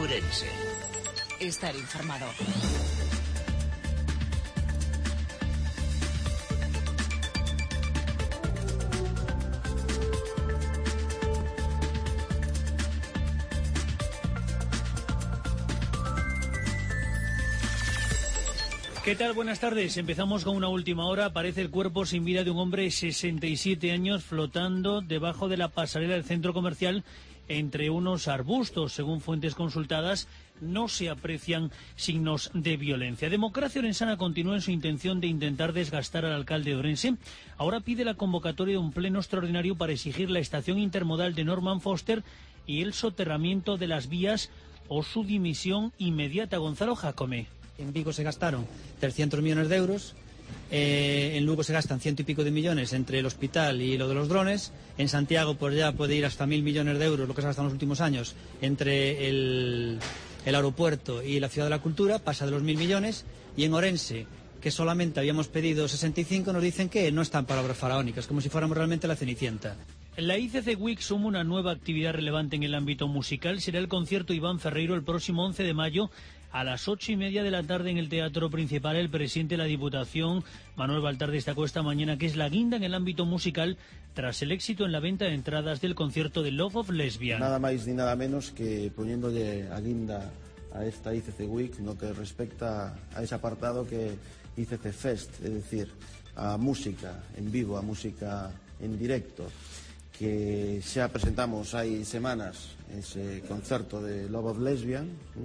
Ourense. Estar informado. ¿Qué tal? Buenas tardes. Empezamos con una última hora. Aparece el cuerpo sin vida de un hombre de 67 años flotando debajo de la pasarela del centro comercial entre unos arbustos. Según fuentes consultadas, no se aprecian signos de violencia. Democracia Orensana continúa en su intención de intentar desgastar al alcalde de Ourense. Ahora pide la convocatoria de un pleno extraordinario para exigir la estación intermodal de Norman Foster y el soterramiento de las vías o su dimisión inmediata. Gonzalo Jácome. En Vigo se gastaron 300 millones de euros, en Lugo se gastan 100 y pico de millones entre el hospital y lo de los drones, en Santiago pues ya puede ir hasta 1.000 millones de euros, lo que se ha gastado en los últimos años, entre el aeropuerto y la Ciudad de la Cultura, pasa de los 1.000 millones, y en Ourense, que solamente habíamos pedido 65, nos dicen que no están palabras faraónicas, como si fuéramos realmente la Cenicienta. La ICC Week suma una nueva actividad relevante en el ámbito musical. Será el concierto Iván Ferreiro el próximo 11 de mayo a las 8:30 de la tarde en el Teatro Principal. El presidente de la Diputación, Manuel Baltar, destacó esta mañana que es la guinda en el ámbito musical tras el éxito en la venta de entradas del concierto de Love of Lesbian. Nada máis ni nada menos que poniéndole a guinda a esta ICC Week no que respecta a ese apartado que ICC Fest, es decir, a música en vivo, a música en directo, que xa presentamos hai semanas ese concerto de Love of Lesbian,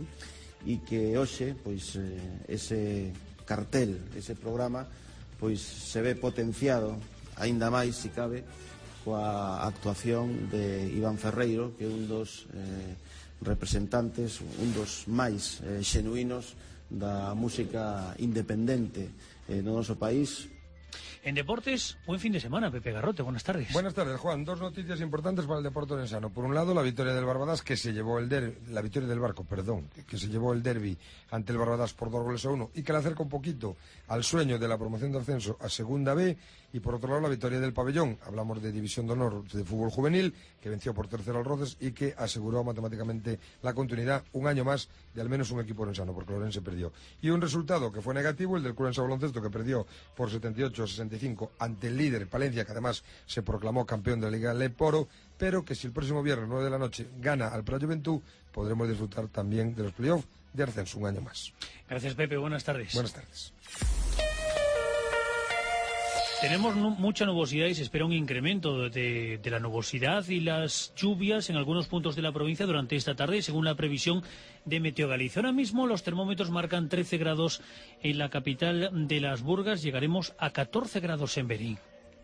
e que hoxe pois ese cartel, ese programa pois se ve potenciado aínda máis, se cabe, coa actuación de Iván Ferreiro, que é un dos representantes, un dos máis xenuínos da música independente no noso país. En deportes, buen fin de semana, Pepe Garrote, buenas tardes. Buenas tardes, Juan. Dos noticias importantes para el deporte orensano. Por un lado, la victoria del Barbadas, que se llevó la victoria del Barco, que se llevó el derbi ante el Barbadas por 2-1 y que le acerca un poquito al sueño de la promoción de ascenso a Segunda B. Y por otro lado, la victoria del Pabellón. Hablamos de División de Honor de Fútbol Juvenil, que venció por 3-0 al Rodes y que aseguró matemáticamente la continuidad un año más de al menos un equipo orensano, porque Ourense perdió. Y un resultado que fue negativo, el del Curensa Baloncesto, que perdió por 78-65 ante el líder Palencia, que además se proclamó campeón de la Liga Leporo, pero que si el próximo viernes 9 de la noche gana al Prat Joventut, podremos disfrutar también de los playoffs de ascenso un año más. Gracias, Pepe, buenas tardes. Buenas tardes. Tenemos mucha nubosidad y se espera un incremento de la nubosidad y las lluvias en algunos puntos de la provincia durante esta tarde, según la previsión de Meteo Galicia. Ahora mismo los termómetros marcan 13 grados en la capital de Las Burgas, llegaremos a 14 grados en Berín.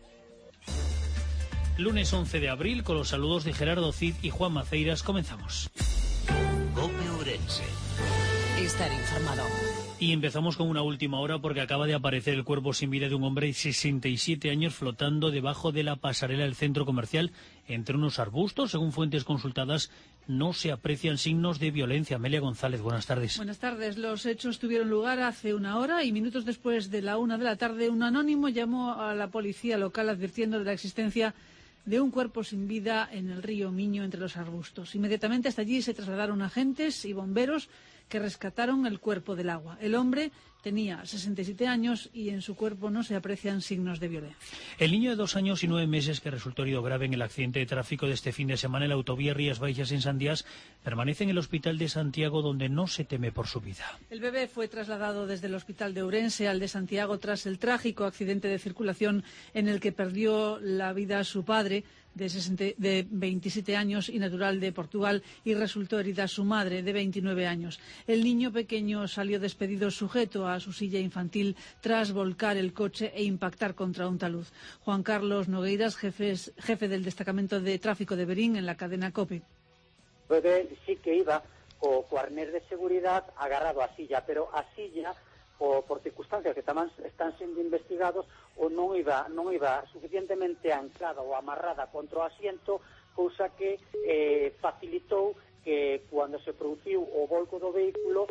Lunes 11 de abril, con los saludos de Gerardo Cid y Juan Maceiras, comenzamos. COPE Ourense. Estar informado. Y empezamos con una última hora porque acaba de aparecer el cuerpo sin vida de un hombre de 67 años flotando debajo de la pasarela del centro comercial entre unos arbustos. Según fuentes consultadas, no se aprecian signos de violencia. Amelia González, buenas tardes. Buenas tardes. Los hechos tuvieron lugar hace una hora y minutos después de la 1 de la tarde, un anónimo llamó a la policía local advirtiendo de la existencia de un cuerpo sin vida en el río Miño entre los arbustos. Inmediatamente hasta allí se trasladaron agentes y bomberos que rescataron el cuerpo del agua. El hombre tenía 67 años y en su cuerpo no se aprecian signos de violencia. El niño de 2 años y 9 meses que resultó herido grave en el accidente de tráfico de este fin de semana en la autovía Rías Baixas en Sandías permanece en el hospital de Santiago, donde no se teme por su vida. El bebé fue trasladado desde el hospital de Ourense al de Santiago tras el trágico accidente de circulación en el que perdió la vida su padre, de 27 años y natural de Portugal, y resultó herida su madre, de 29 años. El niño pequeño salió despedido sujeto a su silla infantil tras volcar el coche e impactar contra un talud. Juan Carlos Nogueiras, jefe del destacamento de tráfico de Berín en la cadena COPE. O bebé sí que iba co arnés de seguridad agarrado á silla, pero a silla por circunstancias que tamén están sendo investigados ou non iba suficientemente anclada ou amarrada contra o asiento, cousa que facilitou que cando se produciu o volco do vehículo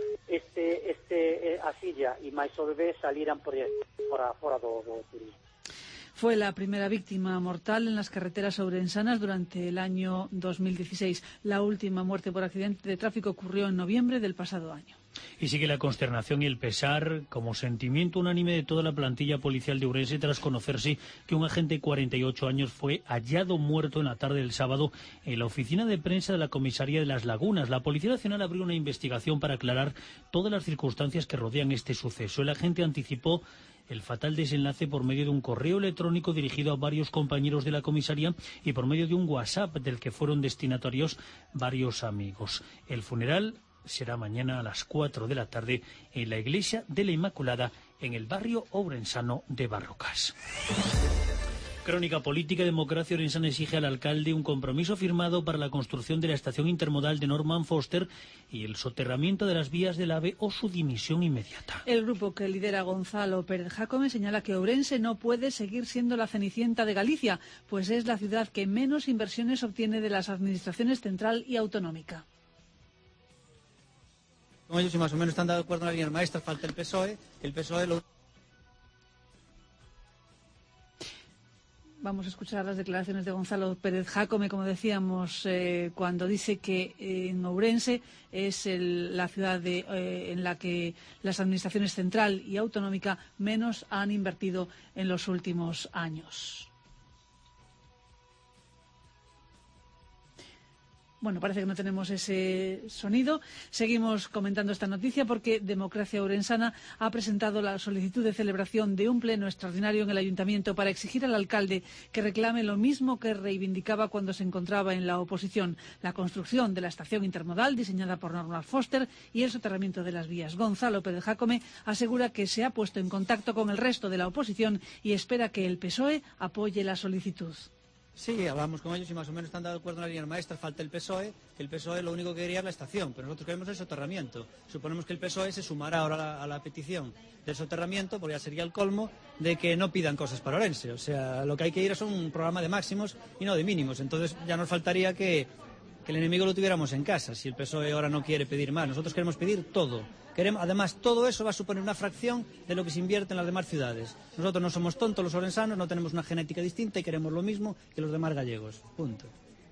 a silla e máis o bebé saliran fora do turismo. Fue la primera víctima mortal en las carreteras ourensanas durante el año 2016. La última muerte por accidente de tráfico ocurrió en noviembre del pasado año. Y sigue la consternación y el pesar como sentimiento unánime de toda la plantilla policial de Ourense tras conocerse que un agente de 48 años fue hallado muerto en la tarde del sábado en la oficina de prensa de la comisaría de Las Lagunas. La Policía Nacional abrió una investigación para aclarar todas las circunstancias que rodean este suceso. El agente anticipó el fatal desenlace por medio de un correo electrónico dirigido a varios compañeros de la comisaría y por medio de un WhatsApp del que fueron destinatarios varios amigos. El funeral será mañana a las 4 de la tarde en la Iglesia de la Inmaculada, en el barrio ourensano de Barrocas. Crónica política. Democracia Orensana exige al alcalde un compromiso firmado para la construcción de la estación intermodal de Norman Foster y el soterramiento de las vías del AVE o su dimisión inmediata. El grupo que lidera Gonzalo Pérez Jácome señala que Ourense no puede seguir siendo la Cenicienta de Galicia, pues es la ciudad que menos inversiones obtiene de las administraciones central y autonómica. Como ellos, si más o menos están de acuerdo en las líneas maestras, falta el PSOE. Vamos a escuchar las declaraciones de Gonzalo Pérez Jácome, como decíamos, cuando dice que en Ourense es la ciudad en la que las administraciones central y autonómica menos han invertido en los últimos años. Bueno, parece que no tenemos ese sonido. Seguimos comentando esta noticia porque Democracia Ourensana ha presentado la solicitud de celebración de un pleno extraordinario en el Ayuntamiento para exigir al alcalde que reclame lo mismo que reivindicaba cuando se encontraba en la oposición: la construcción de la estación intermodal diseñada por Norman Foster y el soterramiento de las vías. Gonzalo Pérez Jácome asegura que se ha puesto en contacto con el resto de la oposición y espera que el PSOE apoye la solicitud. Sí, hablamos con ellos y más o menos están de acuerdo en las líneas maestras. Falta el PSOE, que el PSOE lo único que quería es la estación, pero nosotros queremos el soterramiento. Suponemos que el PSOE se sumará ahora a la petición del soterramiento, porque ya sería el colmo de que no pidan cosas para Ourense. O sea, lo que hay que ir es un programa de máximos y no de mínimos. Entonces ya nos faltaría que el enemigo lo tuviéramos en casa, si el PSOE ahora no quiere pedir más. Nosotros queremos pedir todo. Además, todo eso va a suponer una fracción de lo que se invierte en las demás ciudades. Nosotros no somos tontos los ourensanos, no tenemos una genética distinta y queremos lo mismo que los demás gallegos. Punto.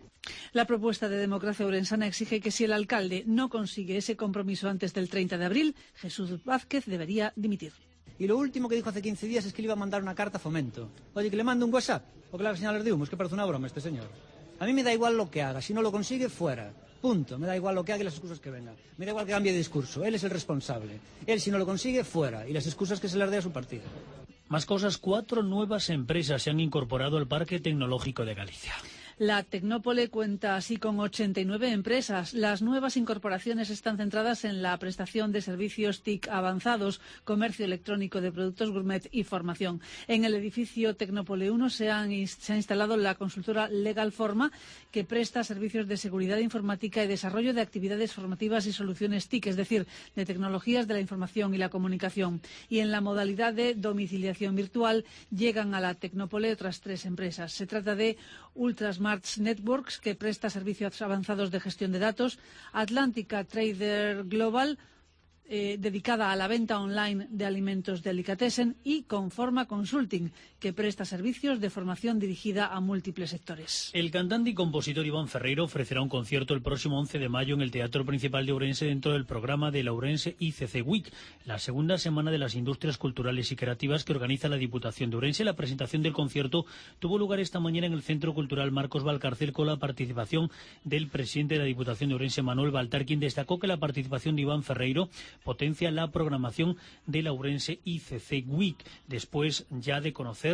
La propuesta de Democracia Ourensana exige que si el alcalde no consigue ese compromiso antes del 30 de abril, Jesús Vázquez debería dimitir. Y lo último que dijo hace 15 días es que le iba a mandar una carta a Fomento. Oye, que le mande un WhatsApp o que le haga señales de humo, es que parece una broma este señor. A mí me da igual lo que haga, si no lo consigue, fuera. Punto. Me da igual lo que haga y las excusas que vengan. Me da igual que cambie de discurso. Él es el responsable. Él, si no lo consigue, fuera. Y las excusas que se les dé a su partido. Más cosas. 4 nuevas empresas se han incorporado al Parque Tecnológico de Galicia. La Tecnópole cuenta así con 89 empresas. Las nuevas incorporaciones están centradas en la prestación de servicios TIC avanzados, comercio electrónico de productos gourmet y formación. En el edificio Tecnópole 1 se ha instalado la consultora Legal Forma, que presta servicios de seguridad informática y desarrollo de actividades formativas y soluciones TIC, es decir, de tecnologías de la información y la comunicación. Y en la modalidad de domiciliación virtual llegan a la Tecnópole otras 3 empresas. Se trata de Ultrasmart Networks, que presta servicios avanzados de gestión de datos; Atlántica Trader Global, dedicada a la venta online de alimentos delicatessen; y Conforma Consulting, que presta servicios de formación dirigida a múltiples sectores. El cantante y compositor Iván Ferreiro ofrecerá un concierto el próximo 11 de mayo en el Teatro Principal de Ourense dentro del programa de la Ourense ICC Week, la segunda semana de las industrias culturales y creativas que organiza la Diputación de Ourense. La presentación del concierto tuvo lugar esta mañana en el Centro Cultural Marcos Valcárcel con la participación del presidente de la Diputación de Ourense, Manuel Baltar, quien destacó que la participación de Iván Ferreiro potencia la programación de la Ourense ICC Week, después ya de conocer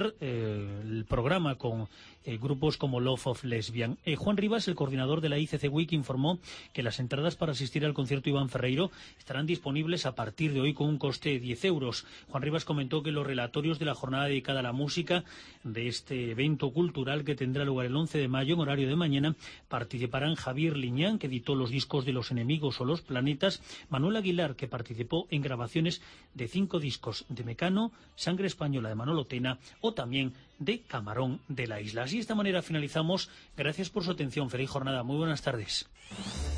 el programa con grupos como Love of Lesbian. Juan Rivas, el coordinador de la ICC Week, informó que las entradas para asistir al concierto Iván Ferreiro estarán disponibles a partir de hoy con un coste de 10 euros. Juan Rivas comentó que los relatorios de la jornada dedicada a la música de este evento cultural, que tendrá lugar el 11 de mayo en horario de mañana, participarán Javier Liñán, que editó los discos de Los Enemigos o Los Planetas; Manuel Aguilar, que participó en grabaciones de 5 discos de Mecano, Sangre Española de Manolo Tena o también de Camarón de la Isla. Así, de esta manera finalizamos. Gracias por su atención. Feliz jornada. Muy buenas tardes.